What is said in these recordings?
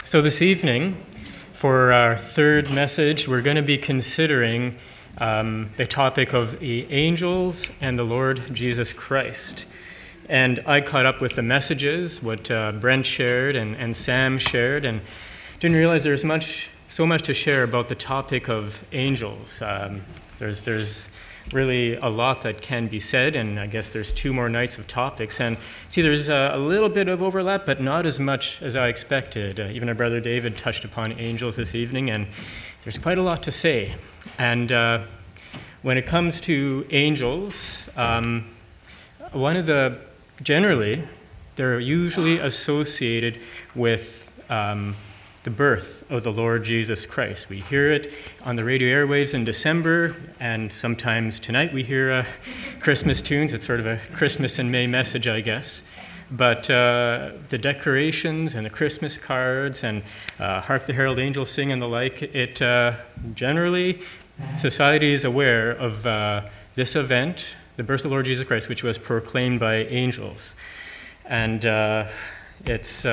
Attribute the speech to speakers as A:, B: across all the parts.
A: So this evening, for our third message, we're going to be considering the topic of the angels and the Lord Jesus Christ. And I caught up with the messages, what Brent shared and Sam shared, and didn't realize there's so much to share about the topic of angels. There's really a lot that can be said, and I guess there's 2 more nights of topics. And see, there's a little bit of overlap, but not as much as I expected. Even our brother David touched upon angels this evening, and there's quite a lot to say. And when it comes to angels, generally, they're usually associated with the birth of the Lord Jesus Christ. We hear it on the radio airwaves in December, and sometimes tonight we hear Christmas tunes. It's sort of a Christmas in May message, I guess. But the decorations and the Christmas cards and Hark the Herald Angels Sing and the like, it generally, society is aware of this event, the birth of the Lord Jesus Christ, which was proclaimed by angels. And it's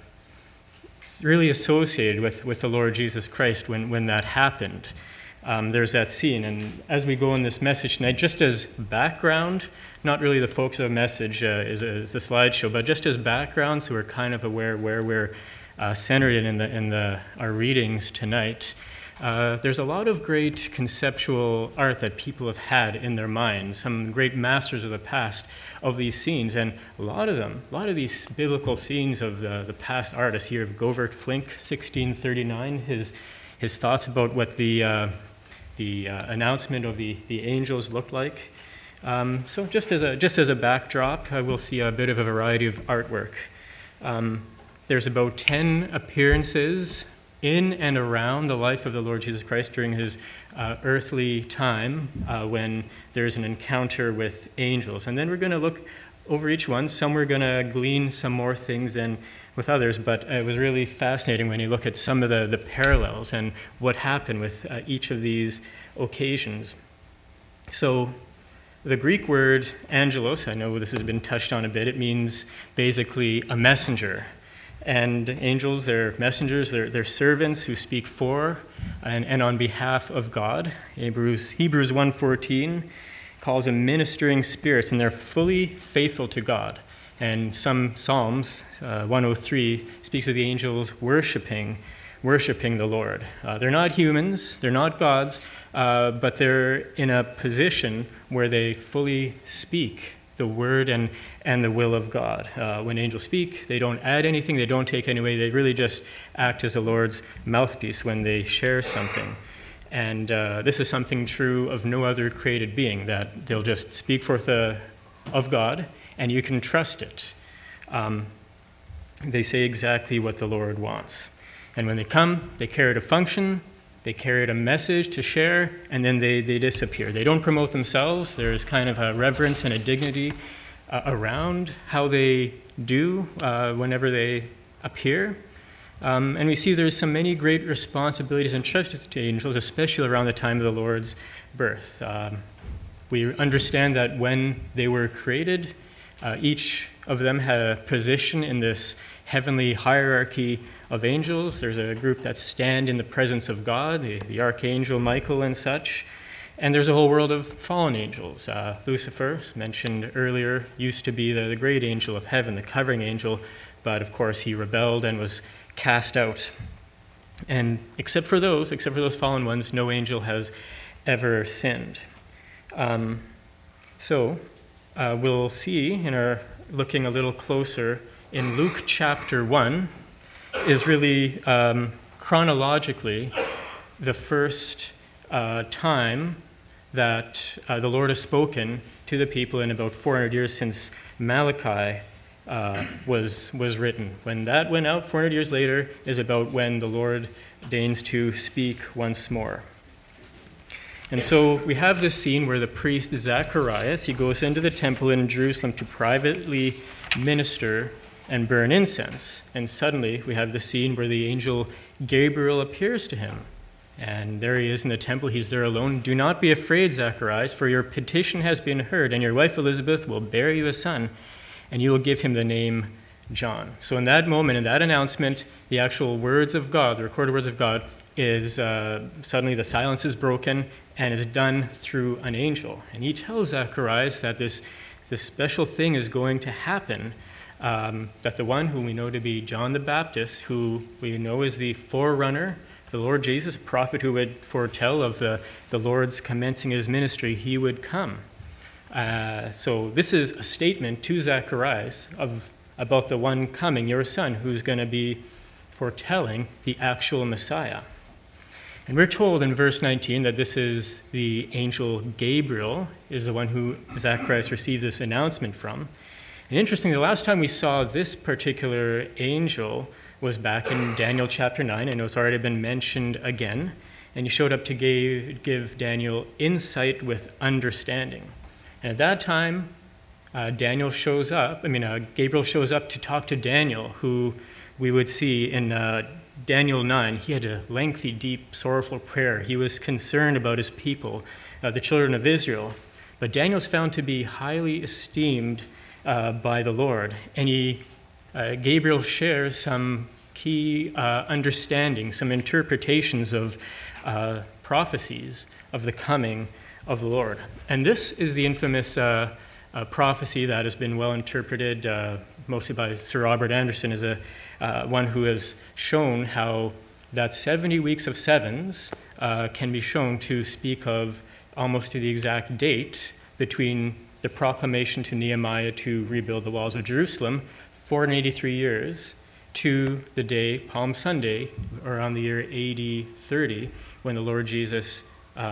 A: really associated with the Lord Jesus Christ when that happened. There's that scene. And as we go in this message tonight, just as background, not really the focus of the message is the slideshow, but just as background, so we're kind of aware where we're centered in our readings tonight. There's a lot of great conceptual art that people have had in their minds, some great masters of the past of these scenes, and a lot of these biblical scenes of the past artists here, of Govert Flinck, 1639, his thoughts about what the announcement of the angels looked like. So just as a backdrop, we'll see a bit of a variety of artwork. There's about 10 appearances in and around the life of the Lord Jesus Christ during his earthly time when there's an encounter with angels. And then we're going to look over each one. Some we're going to glean some more things than with others, but it was really fascinating when you look at some of the parallels and what happened with each of these occasions. So the Greek word angelos, I know this has been touched on a bit, it means basically a messenger. And angels, they're messengers, they're servants who speak for and on behalf of God. Hebrews 1:14 calls them ministering spirits, and they're fully faithful to God. And some Psalms, 103, speaks of the angels worshiping the Lord. They're not humans, they're not gods, but they're in a position where they fully speak the word and the will of God. When angels speak, they don't add anything, they don't take any away, they really just act as the Lord's mouthpiece when they share something. And this is something true of no other created being, that they'll just speak forth of God, and you can trust it. They say exactly what the Lord wants. And when they come, they carry out a function, they carry out a message to share, and then they disappear. They don't promote themselves. There's kind of a reverence and a dignity around how they do whenever they appear. And we see there's many great responsibilities entrusted to angels, especially around the time of the Lord's birth. We understand that when they were created, each of them had a position in this heavenly hierarchy of angels. There's a group that stand in the presence of God, the archangel Michael and such. And there's a whole world of fallen angels. Lucifer, mentioned earlier, used to be the great angel of heaven, the covering angel, but of course he rebelled and was cast out. And except for those fallen ones, no angel has ever sinned. So we'll see in our looking a little closer in Luke chapter 1 is really chronologically the first time that the Lord has spoken to the people in about 400 years since Malachi was written. When that went out 400 years later is about when the Lord deigns to speak once more. And so we have this scene where the priest Zacharias, he goes into the temple in Jerusalem to privately minister and burn incense. And suddenly we have the scene where the angel Gabriel appears to him. And there he is in the temple. He's there alone. "Do not be afraid, Zacharias, for your petition has been heard, and your wife Elizabeth will bear you a son, and you will give him the name John. So in that moment, in that announcement, the actual words of God, the recorded words of God, is suddenly the silence is broken and is done through an angel. And he tells Zacharias that this special thing is going to happen, that the one whom we know to be John the Baptist, who we know is the forerunner, the Lord Jesus, a prophet who would foretell of the Lord's commencing his ministry, he would come. So this is a statement to Zacharias about the one coming, your son, who's going to be foretelling the actual Messiah. And we're told in verse 19 that this is the angel Gabriel, is the one who Zacharias received this announcement from. And interestingly, the last time we saw this particular angel was back in Daniel chapter 9. I know it's already been mentioned again. And he showed up to give Daniel insight with understanding. And at that time, Gabriel shows up to talk to Daniel, who we would see in Daniel 9. He had a lengthy, deep, sorrowful prayer. He was concerned about his people, the children of Israel. But Daniel's found to be highly esteemed by the Lord. And Gabriel shares some key understanding, some interpretations of prophecies of the coming of the Lord. And this is the infamous prophecy that has been well interpreted, mostly by Sir Robert Anderson, as one who has shown how that 70 weeks of sevens can be shown to speak of almost to the exact date between the proclamation to Nehemiah to rebuild the walls of Jerusalem, 483 years, to the day, Palm Sunday, around the year AD 30, when the Lord Jesus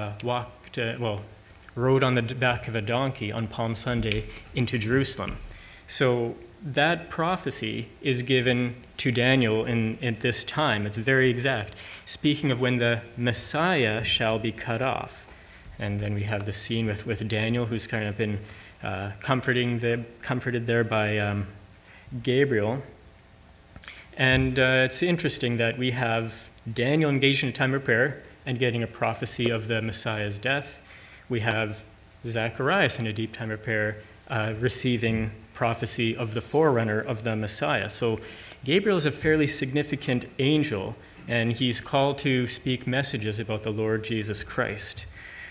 A: rode on the back of a donkey on Palm Sunday into Jerusalem. So that prophecy is given to Daniel at this time. It's very exact, speaking of when the Messiah shall be cut off. And then we have the scene with Daniel, who's kind of been comforted there by Gabriel. And it's interesting that we have Daniel engaged in a time of prayer and getting a prophecy of the Messiah's death. We have Zacharias in a deep time of prayer receiving prophecy of the forerunner of the Messiah. So Gabriel is a fairly significant angel, and he's called to speak messages about the Lord Jesus Christ.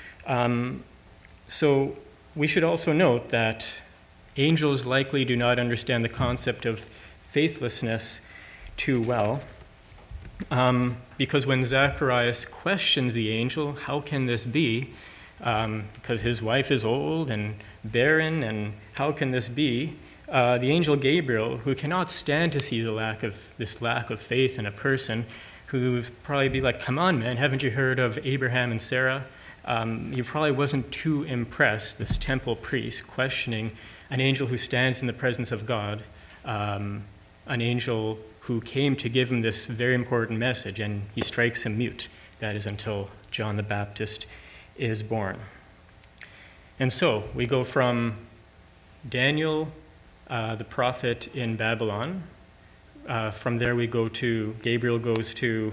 A: So we should also note that angels likely do not understand the concept of faithlessness too well, because when Zacharias questions the angel, how can this be? Because his wife is old and barren, and how can this be? The angel Gabriel, who cannot stand to see this lack of faith in a person, who would probably be like, "Come on, man, haven't you heard of Abraham and Sarah?" He probably wasn't too impressed, this temple priest, questioning an angel who stands in the presence of God, an angel who came to give him this very important message, and he strikes him mute. That is until John the Baptist is born. And so we go from Daniel, the prophet in Babylon. From there Gabriel goes to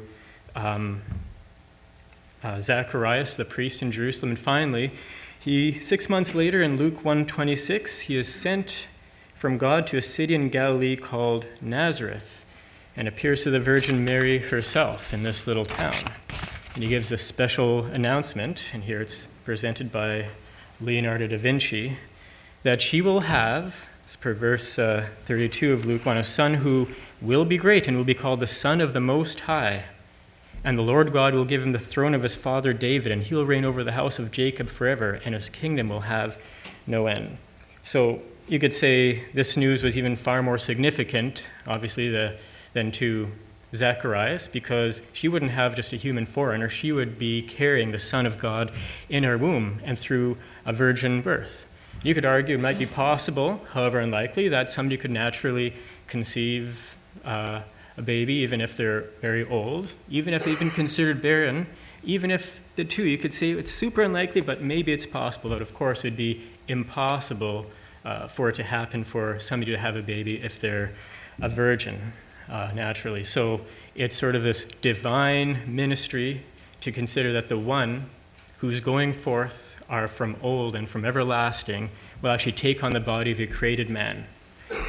A: Zacharias, the priest in Jerusalem. And finally, 6 months later in Luke 1:26, he is sent from God to a city in Galilee called Nazareth, and appears to the Virgin Mary herself in this little town. And he gives a special announcement, and here it's presented by Leonardo da Vinci, that she will have, as per verse 32 of Luke 1, a son who will be great and will be called the Son of the Most High. And the Lord God will give him the throne of his father David, and he will reign over the house of Jacob forever, and his kingdom will have no end. So you could say this news was even far more significant, obviously, than to Zacharias, because she wouldn't have just a human forerunner. She would be carrying the Son of God in her womb and through a virgin birth. You could argue it might be possible, however unlikely, that somebody could naturally conceive a baby, even if they're very old, even if they've been considered barren, even if the two, you could say it's super unlikely, but maybe it's possible. But of course, it would be impossible for it to happen for somebody to have a baby if they're a virgin. Naturally. So it's sort of this divine ministry to consider that the one who's going forth are from old and from everlasting will actually take on the body of a created man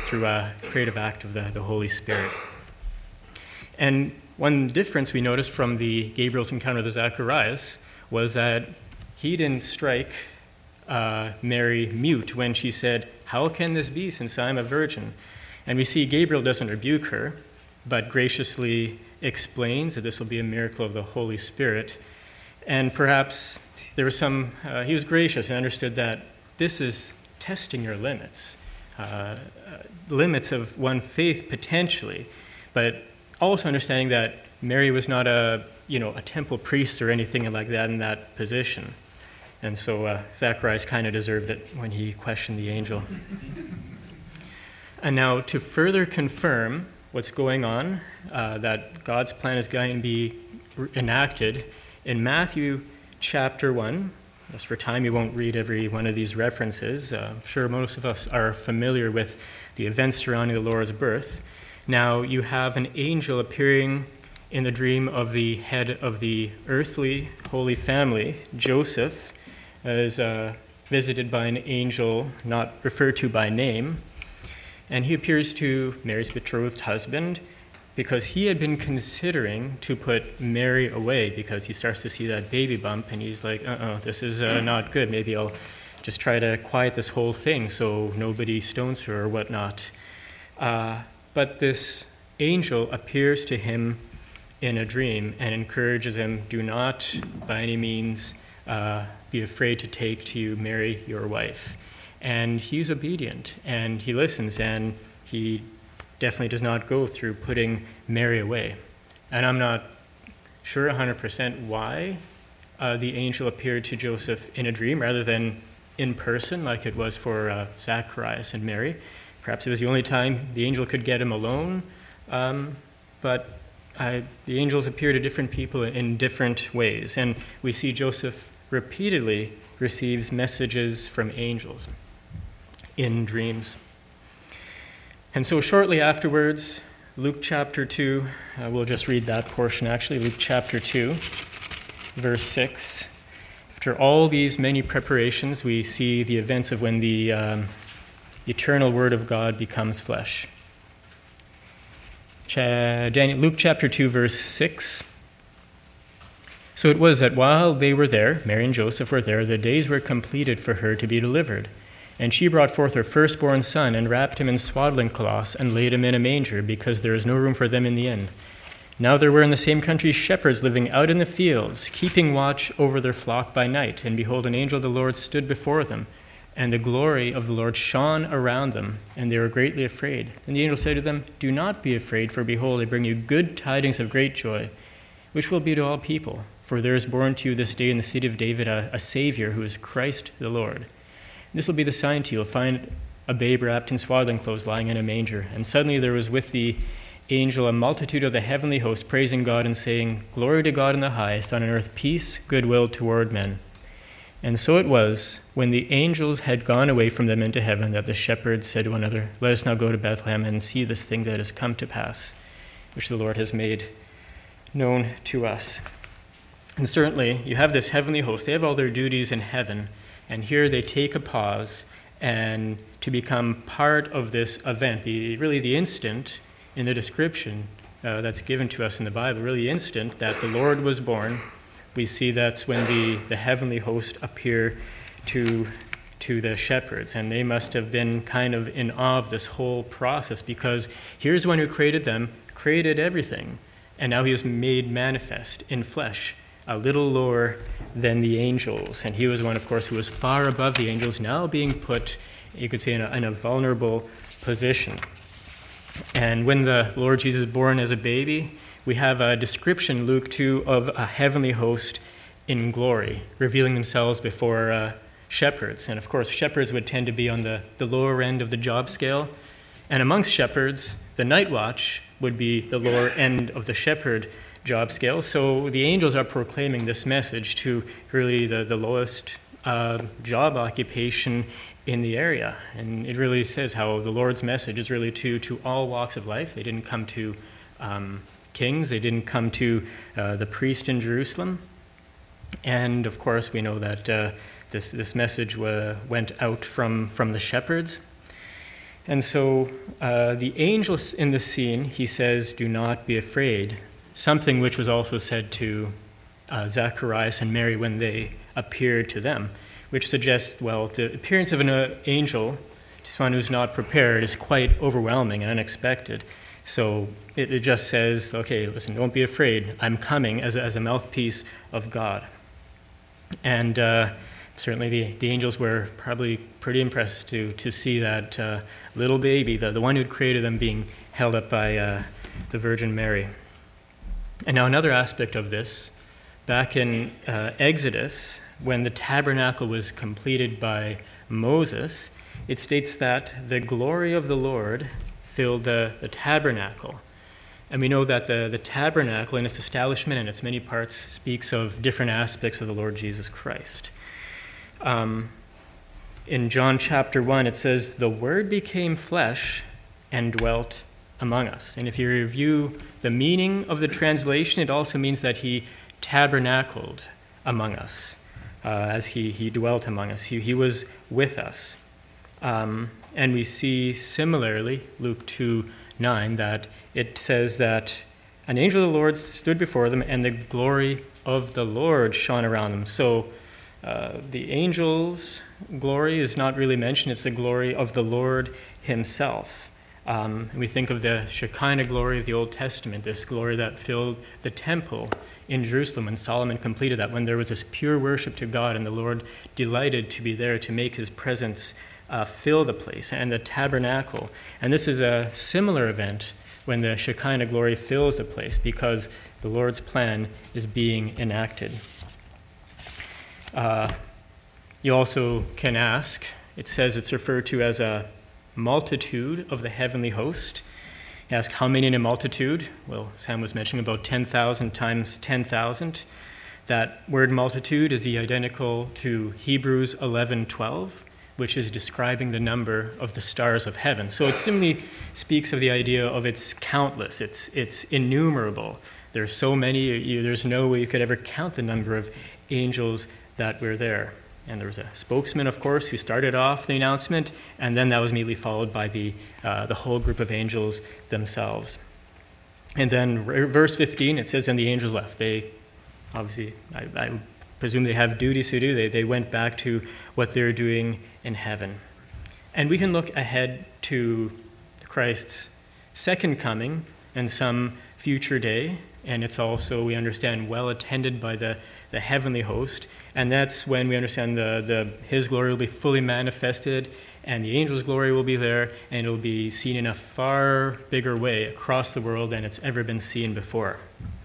A: through a creative act of the Holy Spirit. And one difference we noticed from the Gabriel's encounter with Zacharias was that he didn't strike Mary mute when she said, "How can this be since I'm a virgin?" And we see Gabriel doesn't rebuke her, but graciously explains that this will be a miracle of the Holy Spirit. And perhaps there was he was gracious and understood that this is testing your limits, limits of one faith potentially, but also understanding that Mary was not a temple priest or anything like that in that position. And so Zacharias kind of deserved it when he questioned the angel. And now to further confirm what's going on, that God's plan is going to be enacted, in Matthew chapter 1, just for time, you won't read every one of these references. I'm sure most of us are familiar with the events surrounding the Lord's birth. Now you have an angel appearing in the dream of the head of the earthly Holy Family, Joseph, is visited by an angel not referred to by name. And he appears to Mary's betrothed husband because he had been considering to put Mary away because he starts to see that baby bump and he's like, this is not good. Maybe I'll just try to quiet this whole thing so nobody stones her or whatnot. But this angel appears to him in a dream and encourages him, do not by any means be afraid to take to you Mary, your wife. And he's obedient and he listens and he definitely does not go through putting Mary away. And I'm not sure 100% why the angel appeared to Joseph in a dream rather than in person like it was for Zacharias and Mary. Perhaps it was the only time the angel could get him alone. But the angels appear to different people in different ways. And we see Joseph repeatedly receives messages from angels in dreams. And so shortly afterwards, Luke chapter 2, we'll just read that portion actually, Luke chapter 2, verse 6. After all these many preparations, we see the events of when the eternal Word of God becomes flesh. Luke chapter 2, verse 6. So it was that while they were there, Mary and Joseph were there, the days were completed for her to be delivered. And she brought forth her firstborn son and wrapped him in swaddling cloths and laid him in a manger because there was no room for them in the inn. Now there were in the same country shepherds living out in the fields, keeping watch over their flock by night. And behold, an angel of the Lord stood before them, and the glory of the Lord shone around them, and they were greatly afraid. And the angel said to them, "Do not be afraid, for behold, I bring you good tidings of great joy, which will be to all people. For there is born to you this day in the city of David a Savior, who is Christ the Lord. This will be the sign to you. You'll find a babe wrapped in swaddling clothes lying in a manger." And suddenly there was with the angel a multitude of the heavenly host praising God and saying, "Glory to God in the highest, on earth peace, goodwill toward men." And so it was, when the angels had gone away from them into heaven, that the shepherds said to one another, "Let us now go to Bethlehem and see this thing that has come to pass, which the Lord has made known to us." And certainly, you have this heavenly host. They have all their duties in heaven. And here they take a pause and to become part of this event, the instant in the description that's given to us in the Bible, really the instant that the Lord was born, we see that's when the heavenly host appear to the shepherds. And they must have been kind of in awe of this whole process because here's one who created them, created everything, and now he is made manifest in flesh, a little lower than the angels. And he was one, of course, who was far above the angels, now being put, you could say, in a vulnerable position. And when the Lord Jesus is born as a baby, we have a description, Luke 2, of a heavenly host in glory, revealing themselves before shepherds. And of course, shepherds would tend to be on the lower end of the job scale. And amongst shepherds, the night watch would be the lower end of the shepherd job scale. So the angels are proclaiming this message to really the lowest job occupation in the area. And it really says how the Lord's message is really to all walks of life. They didn't come to kings. They didn't come to the priest in Jerusalem. And of course, we know that this message went out from the shepherds. And so the angels in the scene, he says, do not be afraid, something which was also said to Zacharias and Mary when they appeared to them, which suggests, well, the appearance of an angel to someone who's not prepared is quite overwhelming and unexpected. So it just says, okay, listen, don't be afraid. I'm coming as a mouthpiece of God. And certainly the angels were probably pretty impressed to see that little baby, the one who'd created them, being held up by the Virgin Mary. And now another aspect of this, back in Exodus, when the tabernacle was completed by Moses, it states that the glory of the Lord filled the tabernacle. And we know that the tabernacle in its establishment and its many parts speaks of different aspects of the Lord Jesus Christ. In John chapter 1, it says, "The Word became flesh and dwelt among us." And if you review the meaning of the translation, it also means that he tabernacled among us, as he dwelt among us. He was with us. And we see similarly, Luke 2:9, that it says that an angel of the Lord stood before them, and the glory of the Lord shone around them. So the angel's glory is not really mentioned. It's the glory of the Lord himself. We think of the Shekinah glory of the Old Testament, this glory that filled the temple in Jerusalem when Solomon completed that, when there was this pure worship to God and the Lord delighted to be there to make his presence fill the place, and the tabernacle. And this is a similar event when the Shekinah glory fills the place, because the Lord's plan is being enacted. You also can ask, it says it's referred to as a multitude of the heavenly host. You ask, how many in a multitude? Well, Sam was mentioning about 10,000 times 10,000. That word multitude is identical to Hebrews 11:12, which is describing the number of the stars of heaven. So it simply speaks of the idea of it's countless, it's innumerable. There's so many, there's no way you could ever count the number of angels that were there. And there was a spokesman, of course, who started off the announcement, and then that was immediately followed by the whole group of angels themselves. And then verse 15, it says, and the angels left. They, obviously, I presume they have duties to do. They went back to what they're doing in heaven. And we can look ahead to Christ's second coming and some future day, and it's also, we understand, well attended by the heavenly host, and that's when we understand his glory will be fully manifested, and the angel's glory will be there, and it'll be seen in a far bigger way across the world than it's ever been seen before.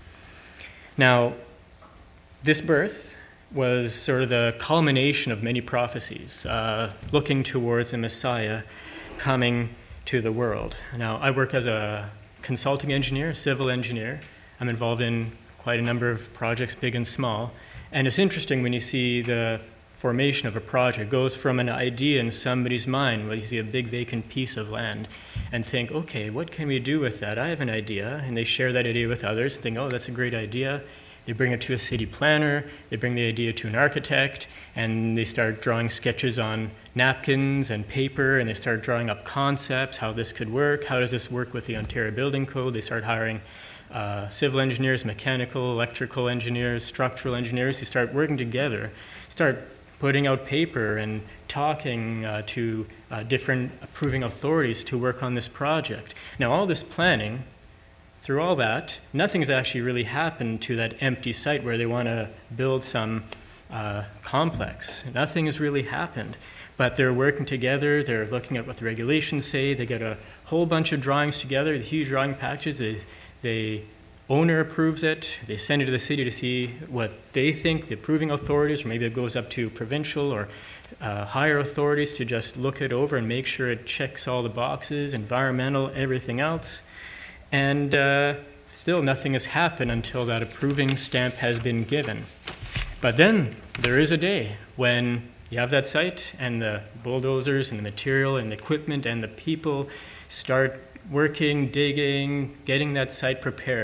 A: Now, this birth was sort of the culmination of many prophecies, looking towards the Messiah coming to the world. Now, I work as a consulting engineer, civil engineer. I'm involved in quite a number of projects, big and small. And it's interesting when you see the formation of a project. It goes from an idea in somebody's mind, where you see a big vacant piece of land, and think, okay, what can we do with that? I have an idea. And they share that idea with others, think, oh, that's a great idea. They bring it to a city planner, they bring the idea to an architect, and they start drawing sketches on napkins and paper, and they start drawing up concepts, how this could work, how does this work with the Ontario Building Code. They start hiring civil engineers, mechanical, electrical engineers, structural engineers who start working together, start putting out paper and talking to different approving authorities to work on this project. Now, all this planning, through all that, nothing's actually really happened to that empty site where they want to build some complex. Nothing has really happened. But they're working together, they're looking at what the regulations say, they get a whole bunch of drawings together, the huge drawing packages, the owner approves it, they send it to the city to see what they think, the approving authorities, or maybe it goes up to provincial or higher authorities to just look it over and make sure it checks all the boxes, environmental, everything else. And still nothing has happened until that approving stamp has been given. But then there is a day when you have that site and the bulldozers and the material and the equipment and the people start working, digging, getting that site prepared.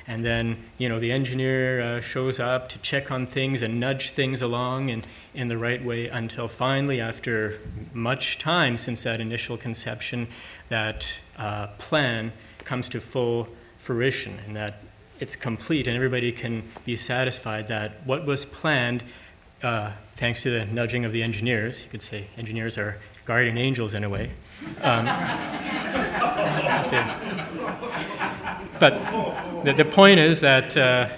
A: and then, the engineer shows up to check on things and nudge things along in the right way until finally, after much time since that initial conception, that plan comes to full fruition, and that it's complete, and everybody can be satisfied that what was planned, thanks to the nudging of the engineers — you could say engineers are guardian angels in a way. But the point is that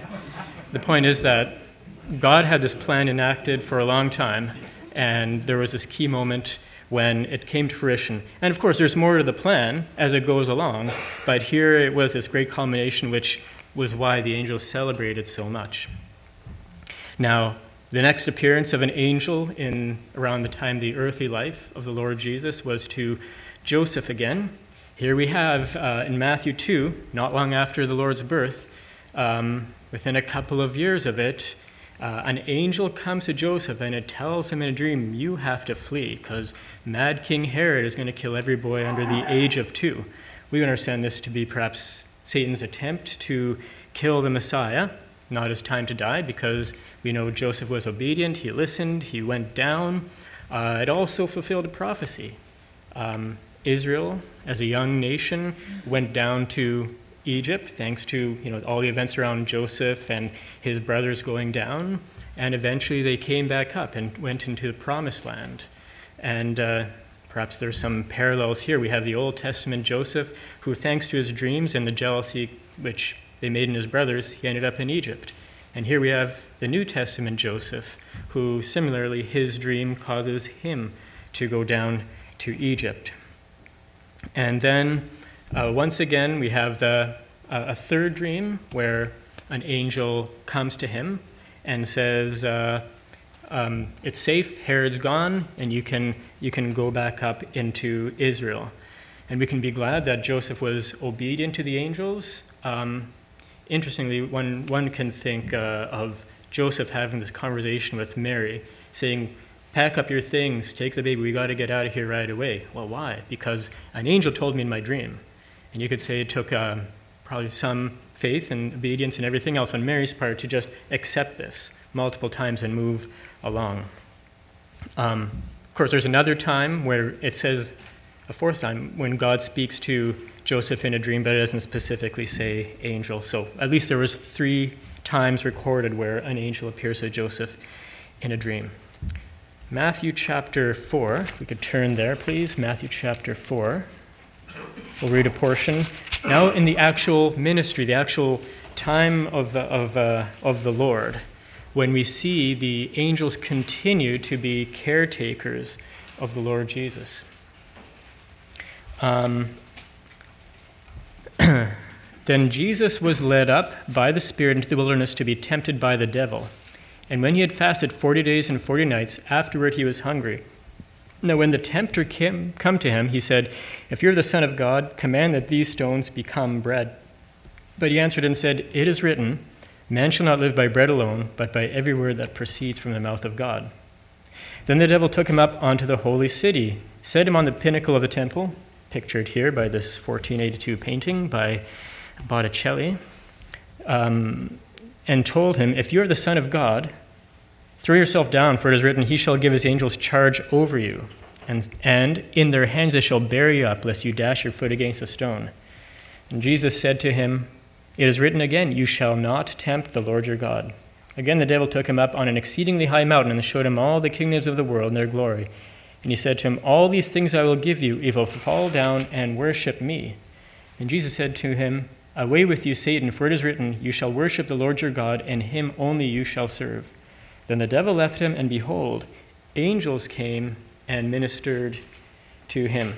A: God had this plan enacted for a long time, and there was this key moment when it came to fruition. And of course, there's more to the plan as it goes along, but here it was this great culmination, which was why the angels celebrated so much. Now, the next appearance of an angel in around the time of the earthly life of the Lord Jesus was to Joseph again. Here we have in Matthew 2, not long after the Lord's birth, within a couple of years of it, an angel comes to Joseph and it tells him in a dream, you have to flee because mad King Herod is going to kill every boy under the age of 2. We understand this to be perhaps Satan's attempt to kill the Messiah, not his time to die, because we know Joseph was obedient, he listened, he went down. It also fulfilled a prophecy. Israel, as a young nation, went down to Egypt thanks to all the events around Joseph and his brothers going down, and eventually they came back up and went into the Promised Land. And perhaps there's some parallels here. We have the Old Testament Joseph, who thanks to his dreams and the jealousy which they made in his brothers, he ended up in Egypt. And here we have the New Testament Joseph, who similarly his dream causes him to go down to Egypt. And then once again we have a third dream where an angel comes to him and says, it's safe, Herod's gone, and you can go back up into Israel. And we can be glad that Joseph was obedient to the angels. Interestingly, one can think of Joseph having this conversation with Mary, saying, pack up your things, take the baby, we got to get out of here right away. Well, why? Because an angel told me in my dream. And you could say it took probably some faith and obedience and everything else on Mary's part to just accept this multiple times and move along. Of course, there's another time where it says, a fourth time, when God speaks to Joseph in a dream, but it doesn't specifically say angel. So at least there was 3 times recorded where an angel appears to Joseph in a dream. Matthew chapter 4, if we could turn there, please. Matthew chapter 4. We'll read a portion. Now in the actual ministry, the actual time of the Lord, when we see the angels continue to be caretakers of the Lord Jesus. Then Jesus was led up by the Spirit into the wilderness to be tempted by the devil. And when he had fasted 40 days and 40 nights, afterward he was hungry. Now when the tempter come to him, he said, if you're the Son of God, command that these stones become bread. But he answered and said, it is written, man shall not live by bread alone, but by every word that proceeds from the mouth of God. Then the devil took him up onto the holy city, set him on the pinnacle of the temple, pictured here by this 1482 painting by Botticelli, and told him, if you are the Son of God, throw yourself down, for it is written, he shall give his angels charge over you, and in their hands they shall bear you up, lest you dash your foot against a stone. And Jesus said to him, it is written again, you shall not tempt the Lord your God. Again the devil took him up on an exceedingly high mountain and showed him all the kingdoms of the world and their glory. And he said to him, all these things I will give you if you will fall down and worship me. And Jesus said to him, away with you, Satan, for it is written, you shall worship the Lord your God, and him only you shall serve. Then the devil left him, and behold, angels came and ministered to him.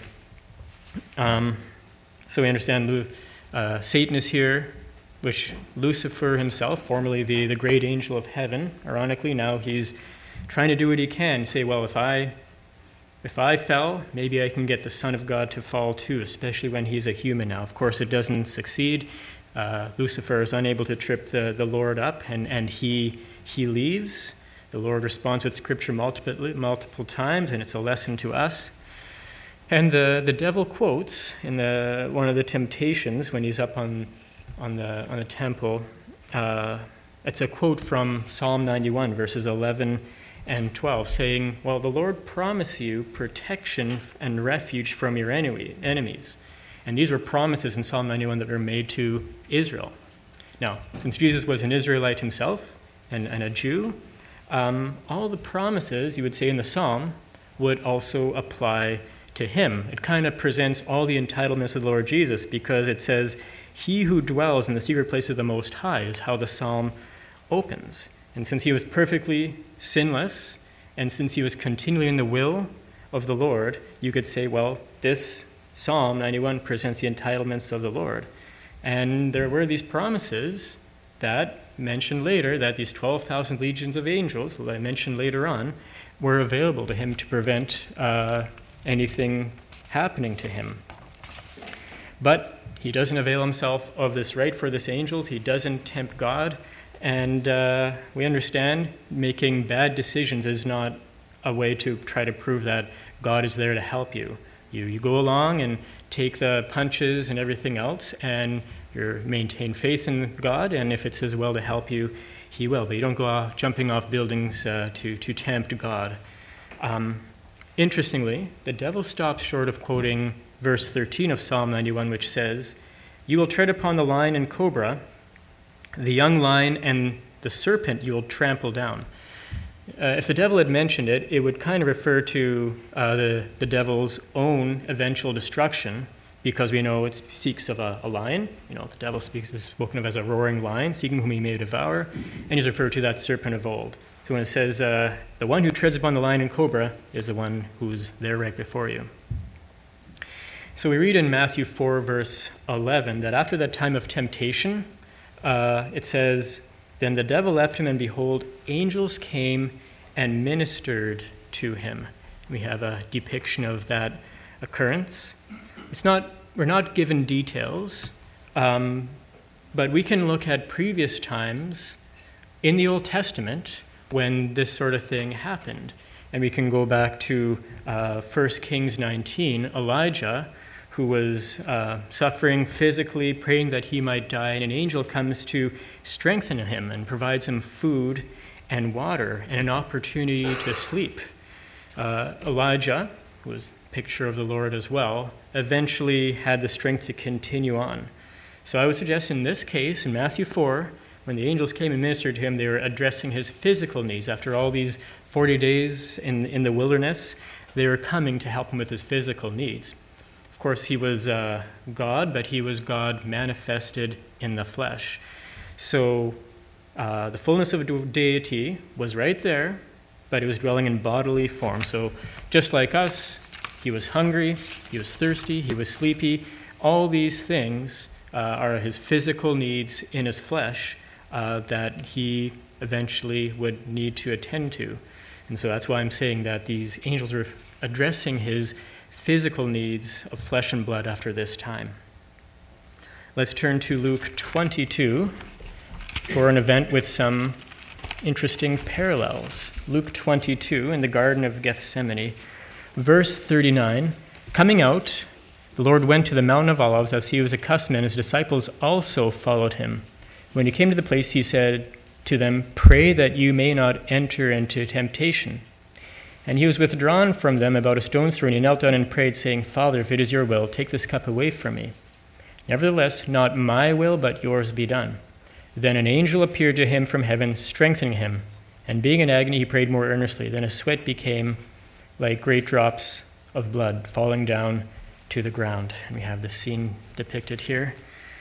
A: So we understand Satan is here, which Lucifer himself, formerly the great angel of heaven, ironically now he's trying to do what he can, say, well, if I fell, maybe I can get the Son of God to fall too, especially when he's a human now. Of course, it doesn't succeed. Lucifer is unable to trip the Lord up, and he leaves. The Lord responds with Scripture multiple times, and it's a lesson to us. And the devil quotes in one of the temptations when he's up on on the temple. It's a quote from Psalm 91, verses 11 and 12, saying, well, the Lord promised you protection and refuge from your enemies. And these were promises in Psalm 91 that were made to Israel. Now, since Jesus was an Israelite himself and a Jew, all the promises, you would say, in the psalm would also apply to him. It kind of presents all the entitlements of the Lord Jesus, because it says, he who dwells in the secret place of the Most High, is how the psalm opens. And since he was perfectly sinless, and since he was continually in the will of the Lord, you could say, well, this Psalm 91 presents the entitlements of the Lord. And there were these promises that mentioned later, that these 12,000 legions of angels, that I mentioned later on, were available to him to prevent anything happening to him. But he doesn't avail himself of this right for this angels. He doesn't tempt God. And we understand making bad decisions is not a way to try to prove that God is there to help you. You go along and take the punches and everything else, and you maintain faith in God, and if it's his will to help you, he will. But you don't go jumping off buildings to tempt God. Interestingly, the devil stops short of quoting verse 13 of Psalm 91, which says, you will tread upon the lion and cobra, the young lion and the serpent you will trample down. If the devil had mentioned it, it would kind of refer to the devil's own eventual destruction, because we know it speaks of a lion. You know, the devil is spoken of as a roaring lion, seeking whom he may devour, and he's referred to that serpent of old. So when it says, the one who treads upon the lion and cobra is the one who's there right before you. So we read in Matthew 4, verse 11, that after that time of temptation, it says, then the devil left him, and behold, angels came and ministered to him. We have a depiction of that occurrence. We're not given details, but we can look at previous times in the Old Testament when this sort of thing happened. And we can go back to 1 Kings 19, Elijah, who was suffering physically, praying that he might die, and an angel comes to strengthen him and provides him food and water and an opportunity to sleep. Elijah, who was a picture of the Lord as well, eventually had the strength to continue on. So I would suggest in this case, in Matthew 4, when the angels came and ministered to him, they were addressing his physical needs. After all these 40 days in the wilderness, they were coming to help him with his physical needs. Of course, he was God, but he was God manifested in the flesh. So the fullness of deity was right there, but it was dwelling in bodily form. So just like us, he was hungry, he was thirsty, he was sleepy. All these things are his physical needs in his flesh that he eventually would need to attend to. And so that's why I'm saying that these angels are addressing his physical needs of flesh and blood after this time. Let's turn to Luke 22 for an event with some interesting parallels. Luke 22 in the Garden of Gethsemane, verse 39, coming out, the Lord went to the Mountain of Olives as he was accustomed, and his disciples also followed him. When he came to the place, he said to them, pray that you may not enter into temptation. And he was withdrawn from them about a stone's throw, and he knelt down and prayed, saying, Father, if it is your will, take this cup away from me. Nevertheless, not my will, but yours be done. Then an angel appeared to him from heaven, strengthening him. And being in agony, he prayed more earnestly. Then his sweat became like great drops of blood falling down to the ground. And we have the scene depicted here.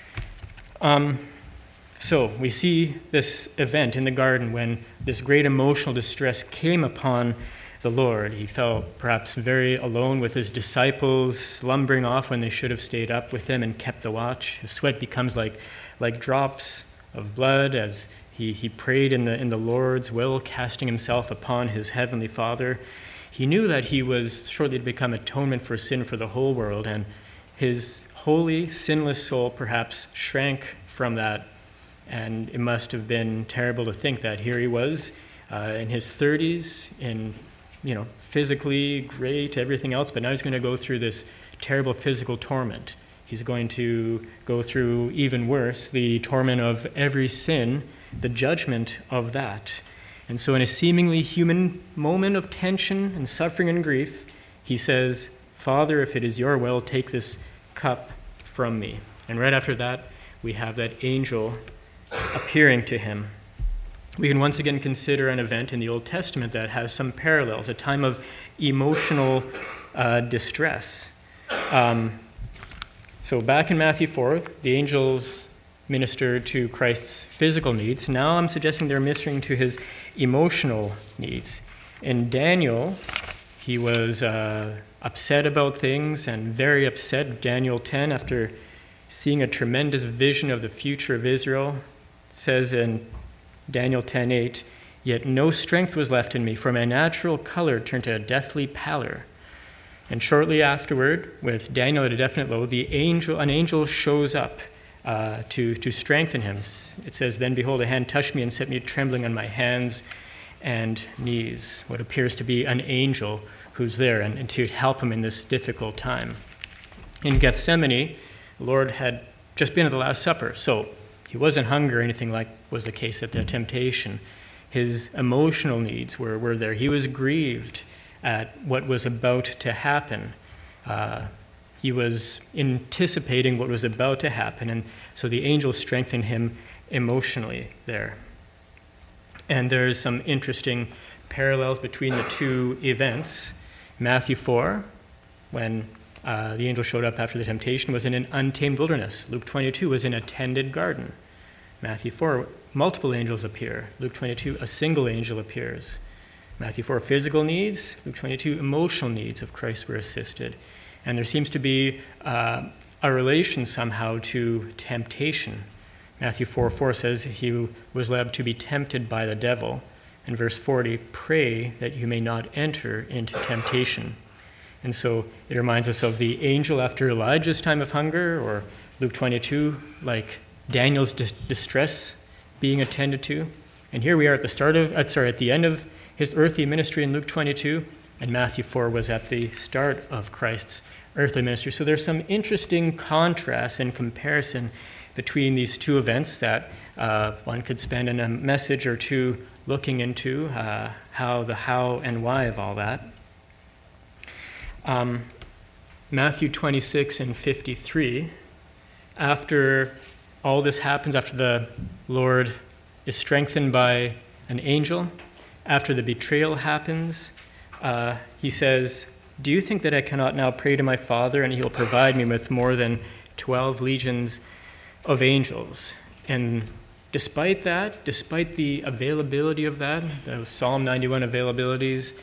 A: So we see this event in the garden when this great emotional distress came upon the Lord. He felt perhaps very alone with his disciples, slumbering off when they should have stayed up with him and kept the watch. His sweat becomes like drops of blood as he prayed in the Lord's will, casting himself upon his heavenly Father. He knew that he was shortly to become atonement for sin for the whole world, and his holy, sinless soul perhaps shrank from that. And it must have been terrible to think that here he was in his 30s, in physically great, everything else, but now he's going to go through this terrible physical torment. He's going to go through even worse, the torment of every sin, the judgment of that. And so in a seemingly human moment of tension and suffering and grief, he says, Father, if it is your will, take this cup from me. And right after that, we have that angel appearing to him. We can once again consider an event in the Old Testament that has some parallels, a time of emotional distress. So back in Matthew 4, the angels ministered to Christ's physical needs. Now I'm suggesting they're ministering to his emotional needs. In Daniel, he was upset about things and very upset. Daniel 10, after seeing a tremendous vision of the future of Israel, says in Daniel 10:8, "Yet no strength was left in me, for my natural color turned to a deathly pallor." And shortly afterward, with Daniel at a definite low, an angel shows up to strengthen him. It says, "Then behold, a hand touched me and set me trembling on my hands and knees." What appears to be an angel who's there and to help him in this difficult time. In Gethsemane, the Lord had just been at the Last Supper, so he wasn't hungry or anything like was the case at the temptation. His emotional needs were there. He was grieved at what was about to happen. He was anticipating what was about to happen, and so the angel strengthened him emotionally there. And there's some interesting parallels between the two events. Matthew 4, when the angel showed up after the temptation, was in an untamed wilderness. Luke 22 was in a tended garden. Matthew 4, multiple angels appear. Luke 22, a single angel appears. Matthew 4, physical needs. Luke 22, emotional needs of Christ were assisted. And there seems to be a relation somehow to temptation. Matthew 4:4 says he was led to be tempted by the devil. In verse 40, pray that you may not enter into temptation. And so it reminds us of the angel after Elijah's time of hunger, or Luke 22, like Daniel's distress being attended to. And here we are at the end of his earthly ministry in Luke 22, and Matthew 4 was at the start of Christ's earthly ministry. So there's some interesting contrast and comparison between these two events that one could spend in a message or two looking into the how and why of all that. Matthew 26 and 53, after all this happens, after the Lord is strengthened by an angel, after the betrayal happens, he says, "Do you think that I cannot now pray to my Father, and he'll provide me with more than 12 legions of angels?" And despite that, despite the availability of that, those Psalm 91 availabilities,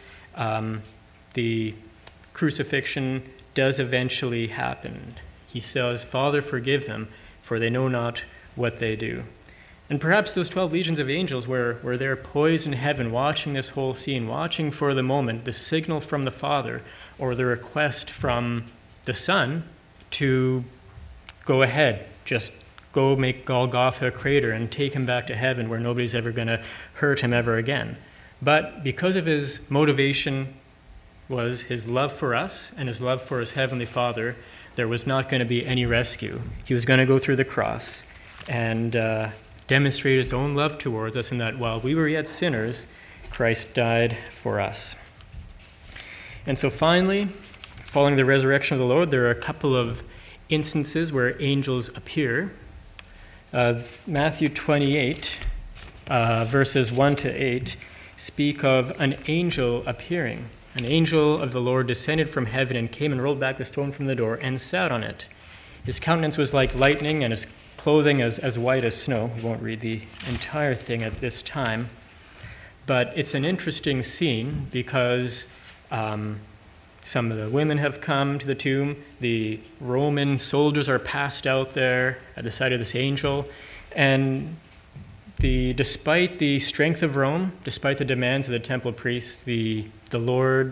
A: the crucifixion does eventually happen. He says, "Father, forgive them, for they know not what they do." And perhaps those 12 legions of angels were there poised in heaven, watching this whole scene, watching for the moment, the signal from the Father, or the request from the Son to go ahead, just go make Golgotha a crater and take him back to heaven where nobody's ever going to hurt him ever again. But because of his motivation was his love for us and his love for his heavenly Father, there was not going to be any rescue. He was going to go through the cross and demonstrate his own love towards us, in that while we were yet sinners, Christ died for us. And so finally, following the resurrection of the Lord, there are a couple of instances where angels appear. Matthew 28, verses 1 to 8, speak of an angel appearing. An angel of the Lord descended from heaven and came and rolled back the stone from the door and sat on it. His countenance was like lightning, and his clothing as white as snow. We won't read the entire thing at this time. But it's an interesting scene because some of the women have come to the tomb. The Roman soldiers are passed out there at the sight of this angel. And despite the strength of Rome, despite the demands of the temple priests, the Lord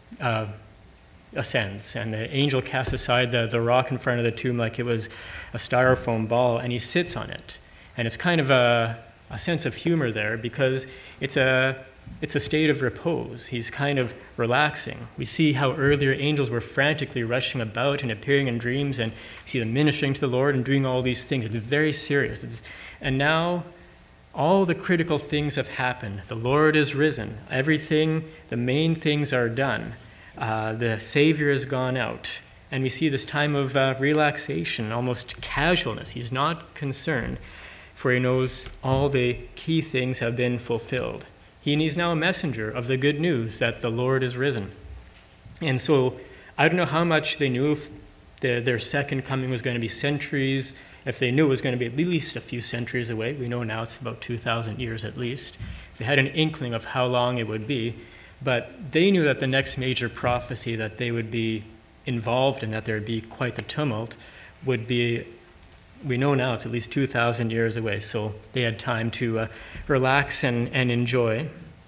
A: ascends, and the angel casts aside the rock in front of the tomb like it was a styrofoam ball, and he sits on it. And it's kind of a sense of humor there, because it's a it's a state of repose. He's kind of relaxing. We see how earlier angels were frantically rushing about and appearing in dreams, and we see them ministering to the Lord and doing all these things. It's very serious. And now all the critical things have happened. The Lord is risen. Everything, the main things are done. The Savior has gone out. And we see this time of relaxation, almost casualness. He's not concerned, for he knows all the key things have been fulfilled. He's now a messenger of the good news that the Lord is risen. And so I don't know how much they knew if their second coming was going to be centuries, if they knew it was going to be at least a few centuries away. We know now it's about 2,000 years at least. They had an inkling of how long it would be, but they knew that the next major prophecy that they would be involved in, that there would be quite the tumult, would be, we know now it's at least 2,000 years away, so they had time to relax and enjoy.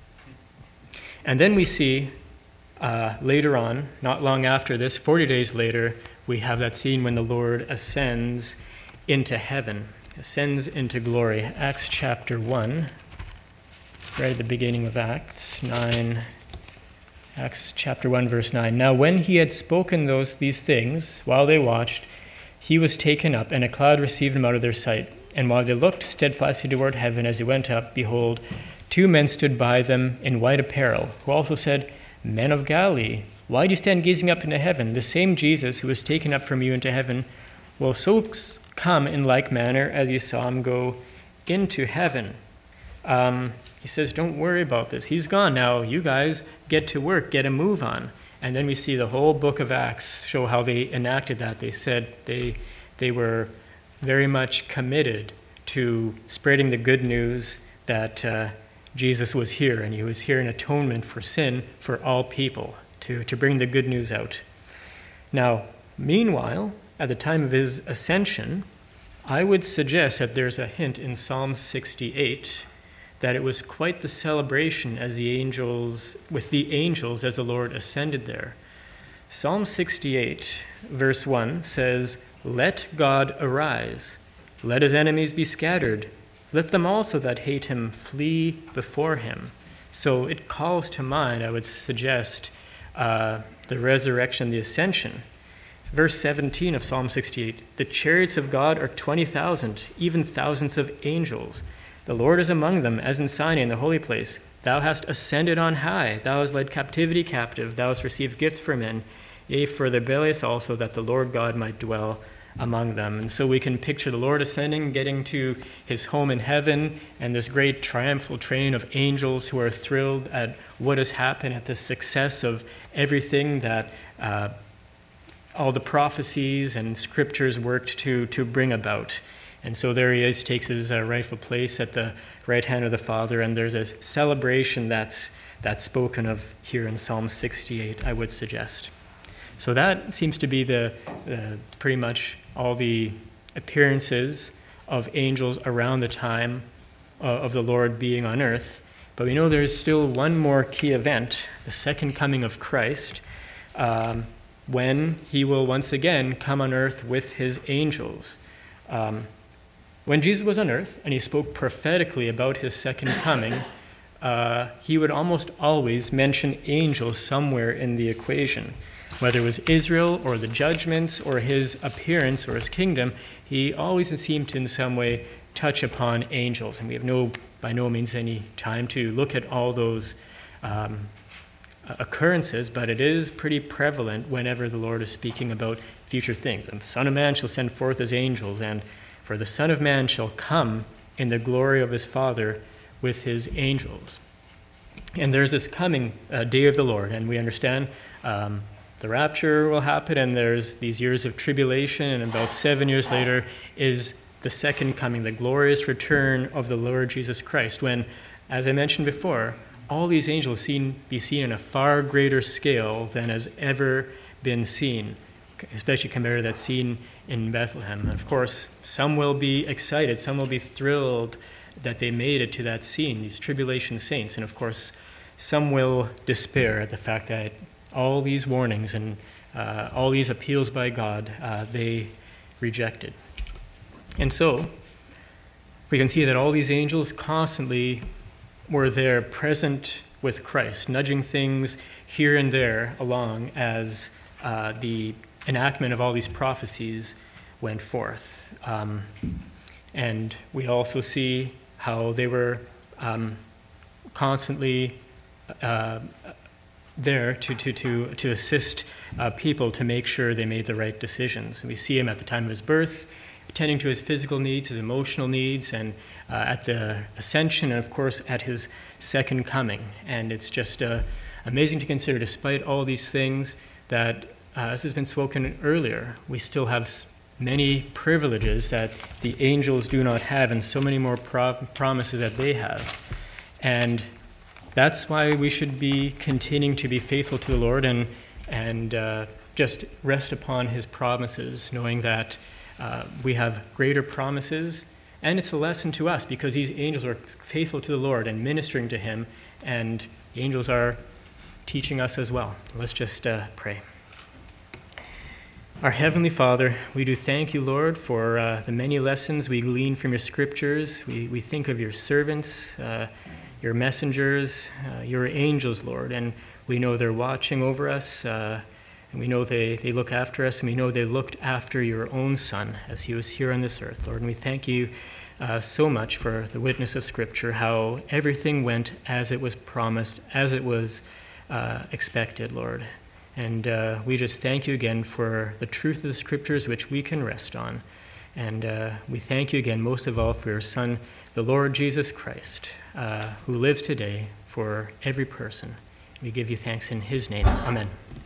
A: And then we see later on, not long after this, 40 days later, we have that scene when the Lord ascends into heaven, ascends into glory. Acts chapter 1, right at the beginning of Acts 9. Acts chapter 1, verse 9. Now when he had spoken these things, while they watched, he was taken up, and a cloud received him out of their sight. And while they looked steadfastly toward heaven as he went up, behold, two men stood by them in white apparel, who also said, Men of Galilee, why do you stand gazing up into heaven? The same Jesus who was taken up from you into heaven will so come in like manner as you saw him go into heaven. He says, don't worry about this. He's gone now. You guys get to work, get a move on. And then we see the whole book of Acts show how they enacted that. They said they were very much committed to spreading the good news that Jesus was here, and he was here in atonement for sin for all people, to bring the good news out. Now, meanwhile, at the time of his ascension, I would suggest that there's a hint in Psalm 68 that it was quite the celebration with the angels as the Lord ascended there. Psalm 68, verse 1 says, Let God arise, let his enemies be scattered, let them also that hate him flee before him. So it calls to mind, I would suggest, the resurrection, the ascension. Verse 17 of Psalm 68, The chariots of God are 20,000, even thousands of angels. The Lord is among them, as in Sinai in the holy place. Thou hast ascended on high. Thou hast led captivity captive. Thou hast received gifts for men. Yea, for the rebellious also, that the Lord God might dwell among them. And so we can picture the Lord ascending, getting to his home in heaven, and this great triumphal train of angels who are thrilled at what has happened, at the success of everything that all the prophecies and scriptures worked to bring about. And so there he is, takes his rightful place at the right hand of the Father, and there's a celebration that's spoken of here in Psalm 68, I would suggest. So that seems to be the pretty much all the appearances of angels around the time of the Lord being on earth. But we know there's still one more key event, the second coming of Christ, when he will once again come on earth with his angels. When Jesus was on earth and he spoke prophetically about his second coming, he would almost always mention angels somewhere in the equation. Whether it was Israel or the judgments or his appearance or his kingdom, he always seemed to in some way touch upon angels. And we have by no means any time to look at all those occurrences, but it is pretty prevalent whenever the Lord is speaking about future things. The Son of Man shall send forth his angels, and for the Son of Man shall come in the glory of his Father with his angels. And there's this coming day of the Lord, and we understand the rapture will happen, and there's these years of tribulation, and about 7 years later is the second coming, the glorious return of the Lord Jesus Christ, when, as I mentioned before, all these angels be seen in a far greater scale than has ever been seen, especially compared to that scene in Bethlehem. And of course, some will be excited, some will be thrilled that they made it to that scene, these tribulation saints. And of course, some will despair at the fact that all these warnings and all these appeals by God, they rejected. And so, we can see that all these angels constantly were there present with Christ, nudging things here and there along as the enactment of all these prophecies went forth. And we also see how they were constantly there to assist people to make sure they made the right decisions. And we see him at the time of his birth, attending to his physical needs, his emotional needs, and at the ascension, and of course at his second coming. And it's just amazing to consider, despite all these things, that, as has been spoken earlier, we still have many privileges that the angels do not have, and so many more promises that they have. And that's why we should be continuing to be faithful to the Lord and just rest upon his promises, knowing that we have greater promises. And it's a lesson to us because these angels are faithful to the Lord and ministering to him, and the angels are teaching us as well. Let's just pray. Our Heavenly Father, we do thank you, Lord, for the many lessons we glean from your scriptures. We think of your servants, your messengers, your angels, Lord, and we know they're watching over us, and we know they look after us, and we know they looked after your own Son as he was here on this earth, Lord. And we thank you so much for the witness of Scripture, how everything went as it was promised, as it was expected, Lord. And we just thank you again for the truth of the Scriptures which we can rest on. And we thank you again, most of all, for your Son, the Lord Jesus Christ, who lives today for every person. We give you thanks in his name. Amen.